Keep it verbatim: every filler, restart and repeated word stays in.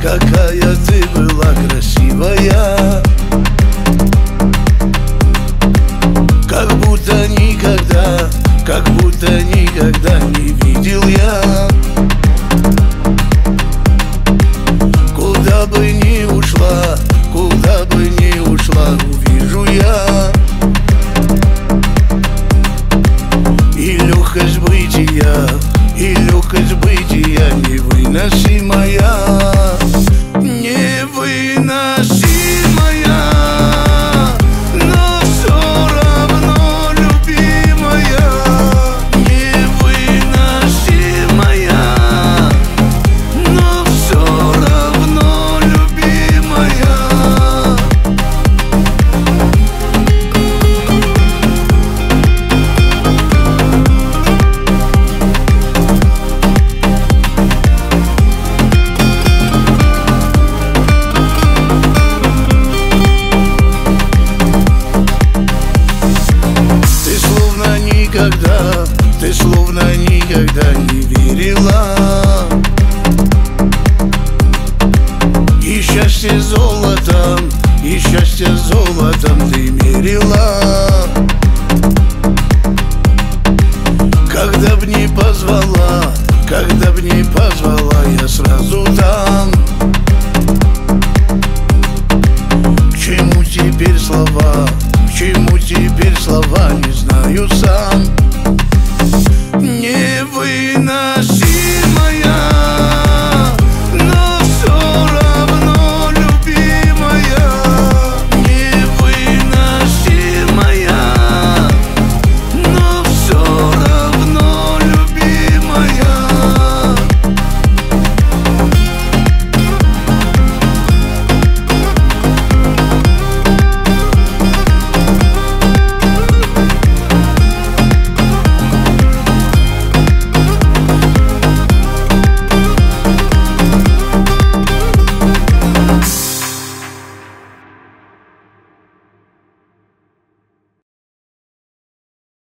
какая ты была красивая, как будто никогда, как будто никогда не видел я. Куда бы ни ушла, куда бы ни ушла, увижу я. И легкость бытия, и легкость бытия невыносимая, невыносимая. Но все равно любимая, невыносимая. Но все равно любимая. Никогда, ты словно никогда не верила, и счастье золотом, и счастье золотом ты мерила. Когда б не позвала, когда б не позвала, я сразу там. К чему теперь слова, к чему теперь слова, не знаю сам. Не вы на